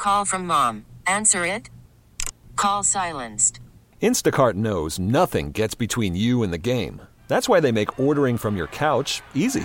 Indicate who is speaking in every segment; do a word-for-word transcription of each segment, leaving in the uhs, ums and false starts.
Speaker 1: Call from mom. Answer it. Call silenced.
Speaker 2: Instacart knows nothing gets between you and the game. That's why they make ordering from your couch easy.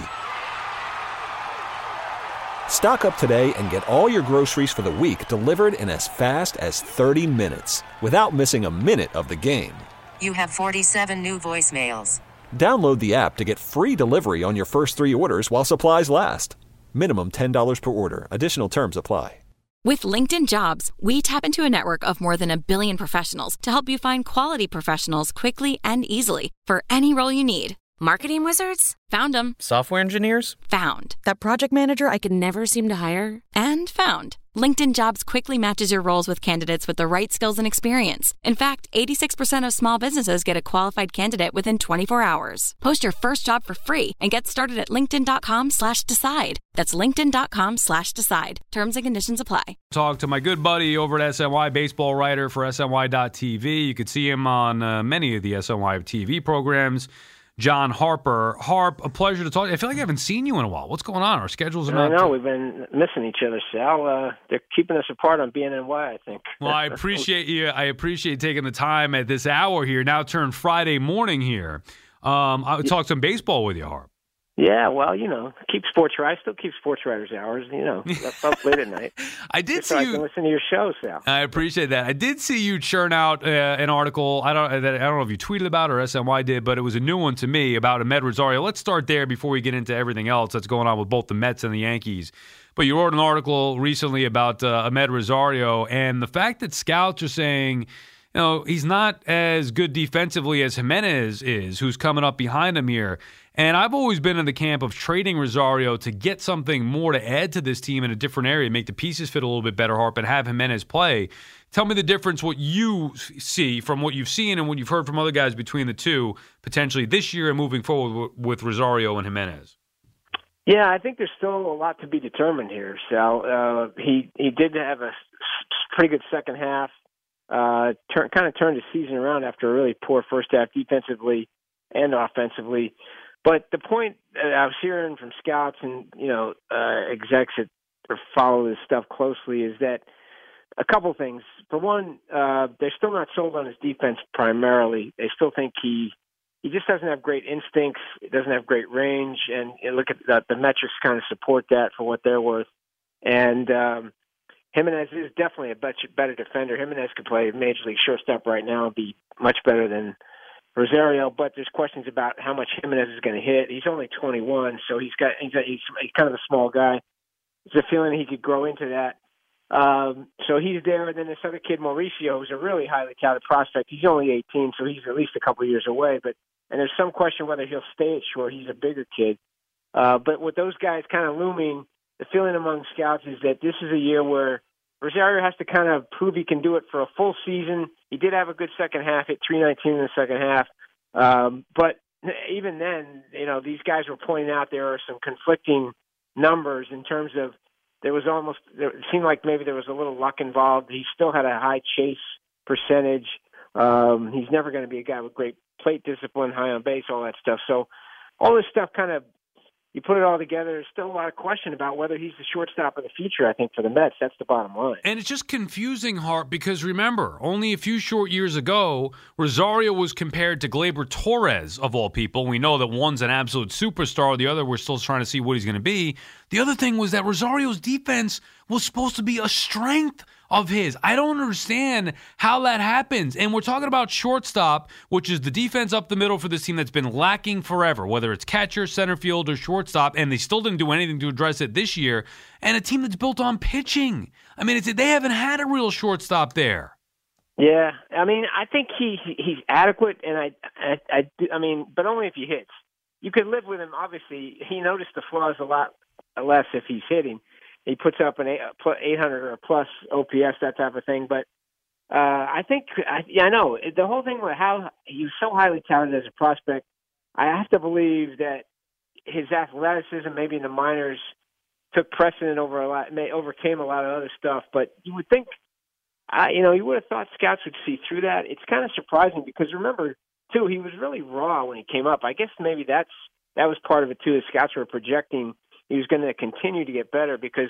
Speaker 2: Stock up today and get all your groceries for the week delivered in as fast as thirty minutes without missing a minute of the game.
Speaker 1: You have forty-seven new voicemails.
Speaker 2: Download the app to get free delivery on your first three orders while supplies last. Minimum ten dollars per order. Additional terms apply.
Speaker 3: With LinkedIn Jobs, we tap into a network of more than a billion professionals to help you find quality professionals quickly and easily for any role you need. Marketing wizards? Found them.
Speaker 4: Software engineers?
Speaker 3: Found. That project manager I could never seem to hire? And found. LinkedIn Jobs quickly matches your roles with candidates with the right skills and experience. In fact, eighty-six percent of small businesses get a qualified candidate within twenty-four hours. Post your first job for free and get started at linkedin.com slash decide. That's linkedin.com slash decide. Terms and conditions apply.
Speaker 5: Talk to my good buddy over at S N Y, baseball writer for S N Y dot T V. You could see him on uh, many of the S N Y T V programs. John Harper. Harp, a pleasure to talk to you. I feel like I haven't seen you in a while. What's going on? Our schedules are not...
Speaker 6: I know. We've been missing each other, Sal. Uh, they're keeping us apart on B N N Y, I think.
Speaker 5: Well, I appreciate you. I appreciate taking the time at this hour here, now turned Friday morning here. Um, I'll talk some baseball with you, Harp.
Speaker 6: Yeah, well, you know, keep sports right. I still keep sports writers hours, you know, up late at night.
Speaker 5: I did
Speaker 6: Just
Speaker 5: see
Speaker 6: so
Speaker 5: you.
Speaker 6: I can listen to your show, Sal.
Speaker 5: I appreciate that. I did see you churn out uh, an article. I don't. That, I don't know if you tweeted about it or S N Y did, but it was a new one to me about Amed Rosario. Let's start there before we get into everything else that's going on with both the Mets and the Yankees. But you wrote an article recently about uh, Amed Rosario and the fact that scouts are saying, you know, he's not as good defensively as Jimenez is, who's coming up behind him here. And I've always been in the camp of trading Rosario to get something more to add to this team in a different area, make the pieces fit a little bit better, Harp, and have Jimenez play. Tell me the difference, what you see from what you've seen and what you've heard from other guys between the two, potentially this year and moving forward with Rosario and Jimenez.
Speaker 6: Yeah, I think there's still a lot to be determined here, Sal. Uh, he, he did have a pretty good second half, uh, turn, kind of turned his season around after a really poor first half defensively and offensively. But the point that I was hearing from scouts and, you know, uh, execs that follow this stuff closely is that a couple things. For one, uh, they're still not sold on his defense primarily. They still think he he just doesn't have great instincts. He doesn't have great range. And, and look at the, the metrics kind of support that for what they're worth. And um, Jimenez is definitely a better, better defender. Jimenez could play Major League shortstop right now and be much better than Rosario, but there's questions about how much Jimenez is going to hit. He's only twenty-one, so he's got he's, a, he's kind of a small guy. There's a feeling he could grow into that. Um, so he's there, and then this other kid, Mauricio, who's a really highly touted prospect. He's only eighteen, so he's at least a couple of years away. But and there's some question whether he'll stay at short. He's a bigger kid. Uh, but with those guys kind of looming, the feeling among scouts is that this is a year where Rosario has to kind of prove he can do it for a full season. He did have a good second half, hit three nineteen in the second half. Um, but even then, you know, these guys were pointing out there are some conflicting numbers in terms of there was almost, it seemed like maybe there was a little luck involved. He still had a high chase percentage. Um, he's never going to be a guy with great plate discipline, high on base, all that stuff. So all this stuff kind of, you put it all together, there's still a lot of question about whether he's the shortstop of the future, I think, for the Mets. That's the bottom line.
Speaker 5: And it's just confusing, Hart, because remember, only a few short years ago, Rosario was compared to Gleyber Torres, of all people. We know that one's an absolute superstar. The other, we're still trying to see what he's going to be. The other thing was that Rosario's defense was supposed to be a strength of his. I don't understand how that happens. And we're talking about shortstop, which is the defense up the middle for this team that's been lacking forever, whether it's catcher, center field, or shortstop, and they still didn't do anything to address it this year. And a team that's built on pitching. I mean, it's, they haven't had a real shortstop there.
Speaker 6: Yeah, I mean, I think he he's adequate, and I I I, do, I mean, but only if he hits. You could live with him. Obviously, he noticed the flaws a lot less if he's hitting. He puts up an eight hundred or plus O P S, that type of thing. But uh, I think, I, yeah, I know. The whole thing with how he was so highly touted as a prospect, I have to believe that his athleticism, maybe in the minors, took precedent over a lot, may, overcame a lot of other stuff. But you would think, uh, you know, you would have thought scouts would see through that. It's kind of surprising because, remember, too, he was really raw when he came up. I guess maybe that's that was part of it, too. The scouts were projecting he was going to continue to get better because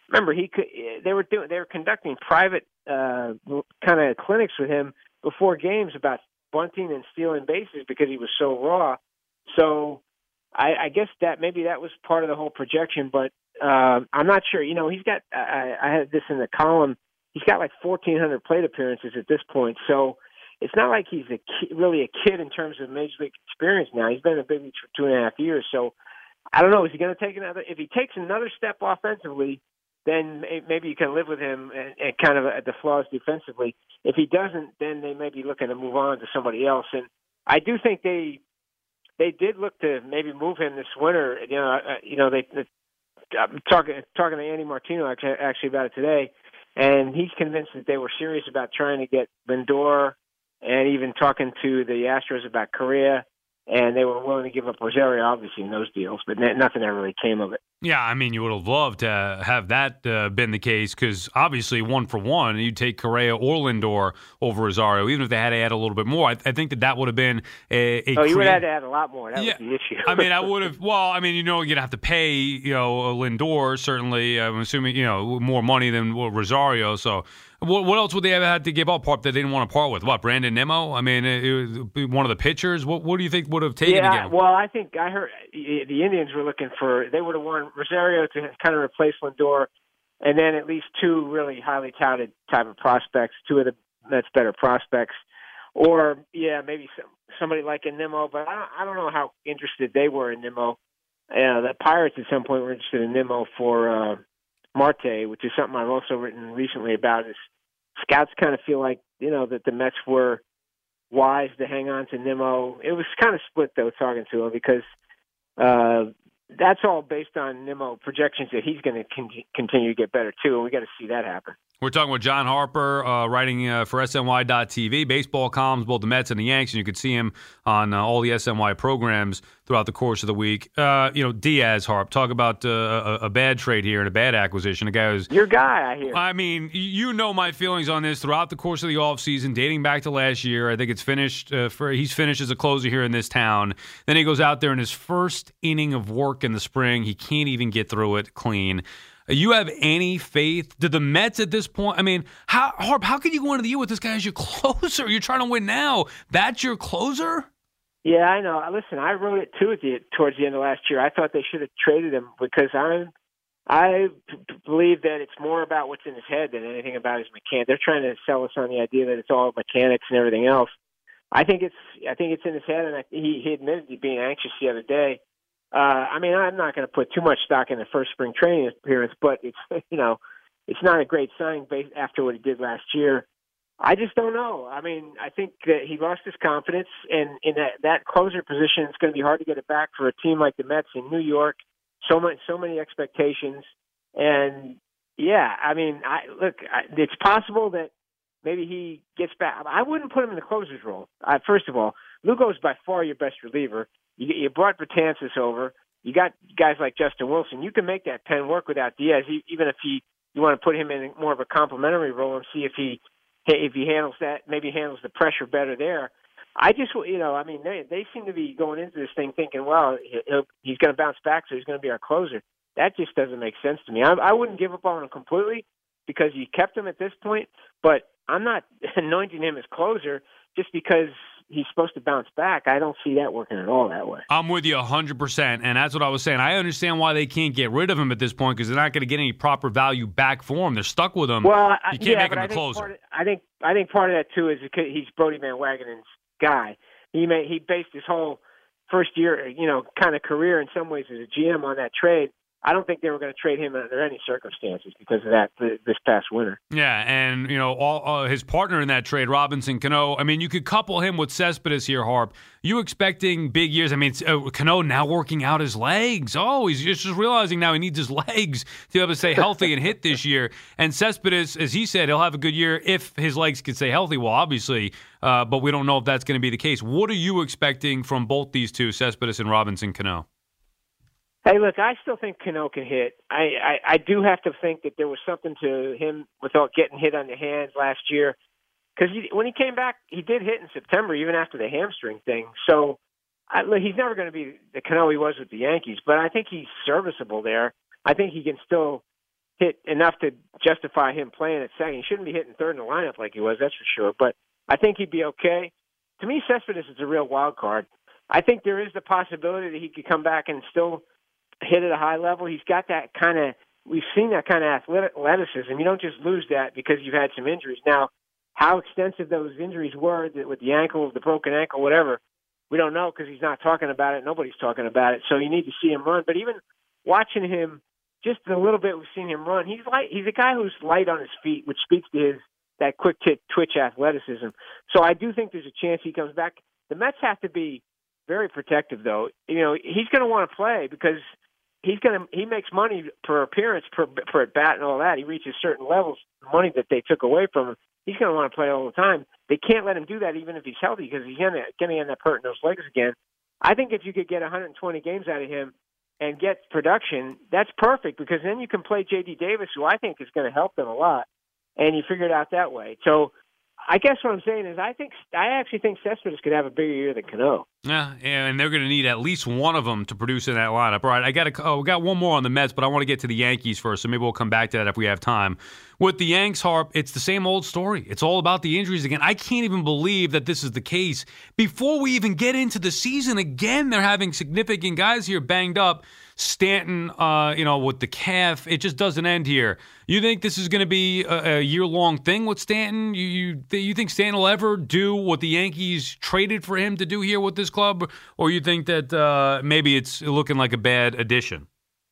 Speaker 6: remember he could. They were doing. They were conducting private uh, kind of clinics with him before games about bunting and stealing bases because he was so raw. So I, I guess that maybe that was part of the whole projection, but uh, I'm not sure. You know, he's got. I, I had this in the column. He's got like fourteen hundred plate appearances at this point. So it's not like he's a kid, really a kid in terms of major league experience now. He's been in the big leagues for two and a half years. So I don't know. Is he going to take another? If he takes another step offensively, then maybe you can live with him and, and kind of at the flaws defensively. If he doesn't, then they may be looking to move on to somebody else. And I do think they they did look to maybe move him this winter. You know, uh, you know they. they I'm talking talking to Andy Martino actually, actually about it today, and he's convinced that they were serious about trying to get Lindor, and even talking to the Astros about Correa. And they were willing to give up Rosario, obviously, in those deals, but nothing ever really came of it.
Speaker 5: Yeah, I mean, you would have loved to have that uh, been the case because obviously one for one, you'd take Correa or Lindor over Rosario, even if they had to add a little bit more. I, I think that that would have been a, a
Speaker 6: Oh, you
Speaker 5: crea-
Speaker 6: would have had to add a lot more. That
Speaker 5: yeah,
Speaker 6: was the issue.
Speaker 5: I mean, I would have, well, I mean, you know, you'd have to pay, you know, Lindor, certainly, I'm assuming, you know, more money than Rosario, so... What, what else would they have had to give up that they didn't want to part with? What, Brandon Nimmo? I mean, it, it was one of the pitchers. What, what do you think would have taken
Speaker 6: yeah,
Speaker 5: to get him?
Speaker 6: Well, I think I heard the Indians were looking for, they would have wanted Rosario to kind of replace Lindor, and then at least two really highly touted type of prospects, two of the Mets' better prospects. Or, yeah, maybe some, somebody like a Nimmo, but I don't, I don't know how interested they were in Nimmo. Uh, the Pirates at some point were interested in Nimmo for uh, Marte, which is something I've also written recently about, is scouts kind of feel like, you know, that the Mets were wise to hang on to Nimmo. It was kind of split, though, talking to him, because uh, that's all based on Nimmo projections that he's going to con- continue to get better, too, and we got to see that happen.
Speaker 5: We're talking with John Harper, uh, writing uh, for S N Y dot T V, baseball columns, both the Mets and the Yanks, and you could see him on uh, all the S N Y programs throughout the course of the week. Uh, you know, Diaz, Harp, talk about uh, a, a bad trade here and a bad acquisition. A guy who's
Speaker 6: your guy, I hear.
Speaker 5: I mean, you know my feelings on this throughout the course of the offseason, dating back to last year. I think it's finished. Uh, for he's finished as a closer here in this town. Then he goes out there in his first inning of work in the spring. He can't even get through it clean. You have any faith? Do the Mets at this point, I mean, how, Harp, how can you go into the year with this guy as your closer? You're trying to win now. That's your closer?
Speaker 6: Yeah, I know. Listen, I wrote it too at the, towards the end of last year. I thought they should have traded him because I'm, I believe that it's more about what's in his head than anything about his mechanics. They're trying to sell us on the idea that it's all mechanics and everything else. I think it's I think it's in his head, and I, he, he admitted to being anxious the other day. Uh, I mean, I'm not going to put too much stock in the first spring training appearance, but it's you know, it's not a great sign based after what he did last year. I just don't know. I mean, I think that he lost his confidence, and in that, that closer position, it's going to be hard to get it back for a team like the Mets in New York. So many, so many expectations, and yeah, I mean, I look, I, it's possible that maybe he gets back. I wouldn't put him in the closer's role. I, first of all, Lugo is by far your best reliever. You, you brought Betances over. You got guys like Justin Wilson. You can make that pen work without Diaz, even if he, you want to put him in more of a complementary role and see if he if he handles that, maybe handles the pressure better there. I just, you know, I mean, they they seem to be going into this thing thinking, well, he'll, he's going to bounce back, so he's going to be our closer. That just doesn't make sense to me. I, I wouldn't give up on him completely because you kept him at this point, but I'm not anointing him as closer just because he's supposed to bounce back. I don't see that working at all that way.
Speaker 5: I'm with you one hundred percent, and that's what I was saying. I understand why they can't get rid of him at this point because they're not going to get any proper value back for him. They're stuck with him.
Speaker 6: Well,
Speaker 5: you can't
Speaker 6: yeah,
Speaker 5: make him
Speaker 6: a
Speaker 5: a closer.
Speaker 6: Of, I think I think part of that, too, is because he's Brodie Van Wagenen's guy. He may, he based his whole first year, you know, kind of career in some ways as a G M on that trade. I don't think they were going to trade him under any circumstances because of that this past winter.
Speaker 5: Yeah, and, you know, all, uh, his partner in that trade, Robinson Cano, I mean, you could couple him with Cespedes here, Harp. You expecting big years? I mean, uh, Cano now working out his legs. Oh, he's just realizing now he needs his legs to be able to stay healthy and hit this year. And Cespedes, as he said, he'll have a good year if his legs can stay healthy. Well, obviously, uh, but we don't know if that's going to be the case. What are you expecting from both these two, Cespedes and Robinson Cano?
Speaker 6: Hey, look, I still think Cano can hit. I, I, I do have to think that there was something to him without getting hit on the hands last year. Because when he came back, he did hit in September, even after the hamstring thing. So I, look, he's never going to be the Cano he was with the Yankees, but I think he's serviceable there. I think he can still hit enough to justify him playing at second. He shouldn't be hitting third in the lineup like he was, that's for sure. But I think he'd be okay. To me, Cespedes is a real wild card. I think there is the possibility that he could come back and still hit at a high level. He's got that kind of, we've seen that kind of athleticism. You don't just lose that because you've had some injuries. Now, how extensive those injuries were with the ankle, the broken ankle, whatever, we don't know because he's not talking about it. Nobody's talking about it. So you need to see him run. But even watching him, just a little bit we've seen him run, he's light. He's a guy who's light on his feet, which speaks to his that quick t- twitch athleticism. So I do think there's a chance he comes back. The Mets have to be very protective, though. You know, he's going to want to play because he's going to he makes money per appearance, per per at bat, and all that. He reaches certain levels, the money that they took away from him. He's going to want to play all the time. They can't let him do that even if he's healthy because he's going to end up hurting those legs again. I think if you could get one hundred twenty games out of him and get production, that's perfect because then you can play J D Davis, who I think is going to help them a lot. And you figure it out that way. So I guess what I'm saying is I think I actually think Cespedes could have a bigger year than Cano.
Speaker 5: Yeah, and they're going to need at least one of them to produce in that lineup. All right, I got a, oh, we got one more on the Mets, but I want to get to the Yankees first, so maybe we'll come back to that if we have time. With the Yanks, Harp, it's the same old story. It's all about the injuries again. I can't even believe that this is the case. Before we even get into the season, again, they're having significant guys here banged up. Stanton, uh, you know, with the calf, it just doesn't end here. You think this is going to be a, a year-long thing with Stanton? You, you you think Stanton will ever do what the Yankees traded for him to do here with this club, or you think that uh, maybe it's looking like a bad addition?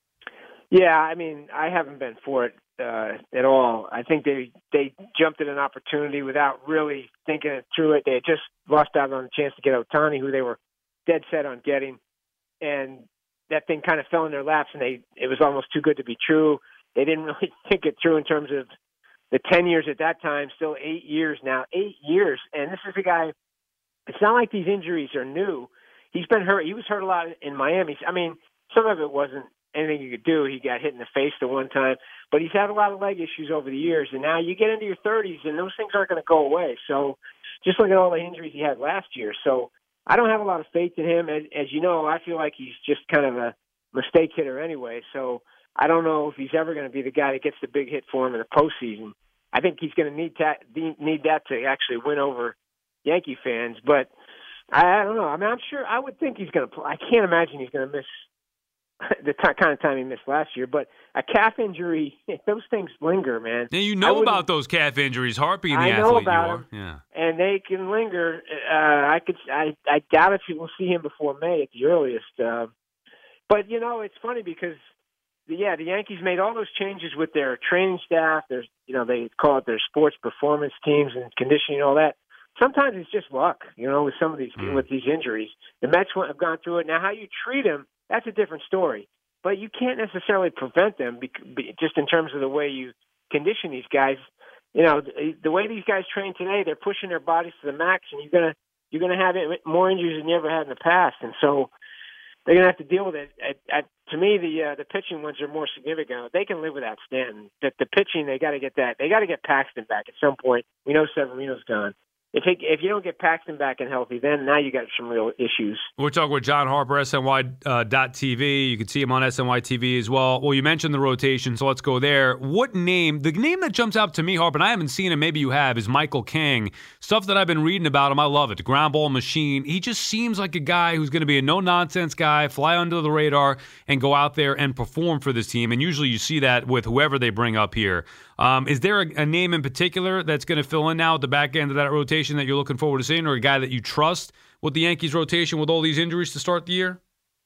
Speaker 6: Yeah, I mean, I haven't been for it uh, at all. I think they they jumped at an opportunity without really thinking it through. It they had just lost out on a chance to get Ohtani, who they were dead set on getting, and that thing kind of fell in their laps, and they it was almost too good to be true. They didn't really think it through in terms of the ten years at that time, still eight years now, eight years. And this is a guy, it's not like these injuries are new. He's been hurt. He was hurt a lot in Miami. I mean, some of it wasn't anything you could do. He got hit in the face the one time, but he's had a lot of leg issues over the years. And now you get into your thirties, and those things aren't going to go away. So just look at all the injuries he had last year. So I don't have a lot of faith in him. As, as you know, I feel like he's just kind of a mistake hitter anyway. So I don't know if he's ever going to be the guy that gets the big hit for him in the postseason. I think he's going to need that, need that to actually win over Yankee fans. But I, I don't know. I mean, I'm sure I would think he's going to play. I can't imagine he's going to miss the t- kind of time he missed last year. But a calf injury, those things linger, man.
Speaker 5: Now, you know about those calf injuries, Harp, being the
Speaker 6: I
Speaker 5: athlete
Speaker 6: know about
Speaker 5: you are.
Speaker 6: them,
Speaker 5: yeah.
Speaker 6: And they can linger. Uh, I could. I, I doubt if you will see him before May at the earliest. Uh, but you know, it's funny because the, yeah, the Yankees made all those changes with their training staff. There's, you know, they call it their sports performance teams and conditioning and all that. Sometimes it's just luck, you know, with some of these mm. with these injuries. The Mets have gone through it. Now, how you treat them, that's a different story. But you can't necessarily prevent them just in terms of the way you condition these guys. You know, the way these guys train today, they're pushing their bodies to the max, and you're gonna you're gonna have more injuries than you ever had in the past. And so they're gonna have to deal with it. At, at, to me, the uh, the pitching ones are more significant. They can live without Stanton. The, the pitching, they got to get that. They got to get Paxton back at some point. We know Severino's gone. If he, if you don't get Paxton back and healthy, then now you got some real issues.
Speaker 5: We're talking with John Harper, S N Y dot T V. You can see him on S N Y T V as well. Well, you mentioned the rotation, so let's go there. What name, the name that jumps out to me, Harper, and I haven't seen him, maybe you have, is Michael King. Stuff that I've been reading about him, I love it. The ground ball machine. He just seems like a guy who's going to be a no-nonsense guy, fly under the radar, and go out there and perform for this team. And usually you see that with whoever they bring up here. Um, is there a, a name in particular that's going to fill in now at the back end of that rotation that you're looking forward to seeing, or a guy that you trust with the Yankees rotation with all these injuries to start the year?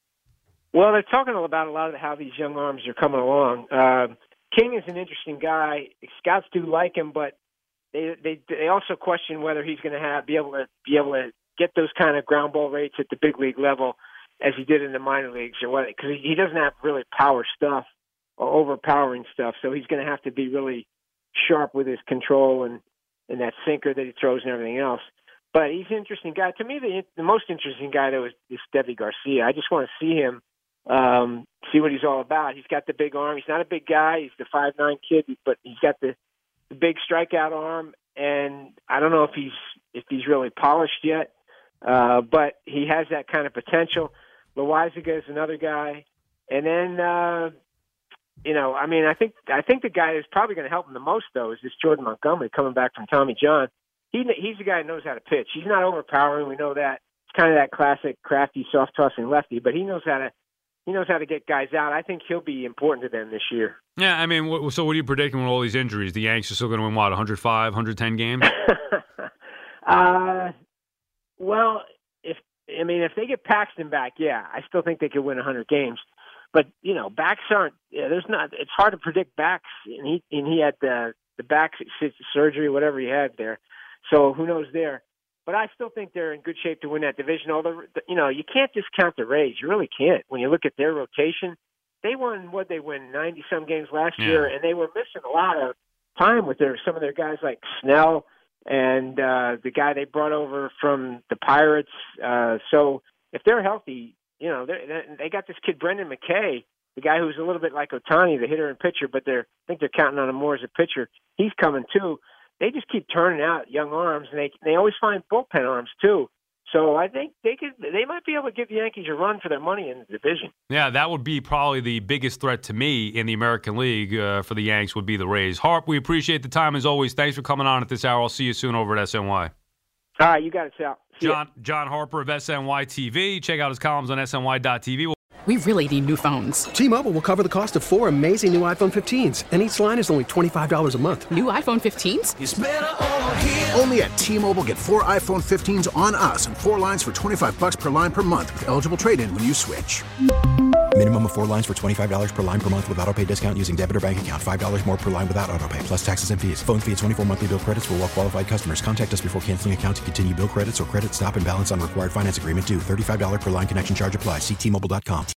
Speaker 6: Well, they're talking about a lot of how these young arms are coming along. Uh, King is an interesting guy. Scouts do like him, but they they they also question whether he's going to have be able to be able to get those kind of ground ball rates at the big league level as he did in the minor leagues, or what? Because he doesn't have really power stuff or overpowering stuff, so he's going to have to be really sharp with his control and, and that sinker that he throws and everything else. But he's an interesting guy. To me, the the most interesting guy, though, is, is Deivi Garcia. I just want to see him, um, see what he's all about. He's got the big arm. He's not a big guy. He's the five nine kid, but he's got the, the big strikeout arm, and I don't know if he's if he's really polished yet, uh, but he has that kind of potential. Loaizaga is another guy. And then uh, you know, I mean, I think I think the guy who's probably going to help him the most, though, is this Jordan Montgomery coming back from Tommy John. He he's the guy who knows how to pitch. He's not overpowering. We know that. It's kind of that classic crafty, soft tossing lefty, but he knows how to he knows how to get guys out. I think he'll be important to them this year.
Speaker 5: Yeah, I mean, so what are you predicting with all these injuries? The Yanks are still going to win what, one oh five, one ten games?
Speaker 6: uh, well, if I mean, if they get Paxton back, yeah, I still think they could win one hundred games. But you know, backs aren't. Yeah, there's not. It's hard to predict backs, and he and he had the the back surgery, whatever he had there. So who knows there? But I still think they're in good shape to win that division. Although, you know, you can't discount the Rays. You really can't. When you look at their rotation, they won, what they win, ninety-some games last
Speaker 5: yeah.
Speaker 6: year, and they were missing a lot of time with their some of their guys like Snell and uh, the guy they brought over from the Pirates. Uh, so if they're healthy, you know, they got this kid, Brendan McKay, the guy who's a little bit like Ohtani, the hitter and pitcher, but they're I think they're counting on him more as a pitcher. He's coming, too. They just keep turning out young arms, and they they always find bullpen arms too. So I think they could they might be able to give the Yankees a run for their money in the division.
Speaker 5: Yeah, that would be probably the biggest threat to me in the American League uh, for the Yanks would be the Rays. Harp, we appreciate the time as always. Thanks for coming on at this hour. I'll see you soon over at S N Y.
Speaker 6: All right, you got it, Sal. See
Speaker 5: John
Speaker 6: ya.
Speaker 5: John Harper of S N Y T V. Check out his columns on S N Y dot T V.
Speaker 4: We really need new phones.
Speaker 7: T-Mobile will cover the cost of four amazing new iPhone fifteens, and each line is only twenty-five dollars a month.
Speaker 4: New iPhone fifteens?
Speaker 8: It's better over here. Only at T-Mobile, get four iPhone fifteens on us and four lines for twenty-five bucks per line per month with eligible trade-in when you switch.
Speaker 9: Minimum of four lines for twenty-five dollars per line per month with autopay discount using debit or bank account. five dollars more per line without autopay, plus taxes and fees. Phone fee at twenty-four monthly bill credits for well-qualified customers. Contact us before canceling account to continue bill credits or credit stop and balance on required finance agreement due. thirty-five dollars per line connection charge applies. See T Mobile dot com.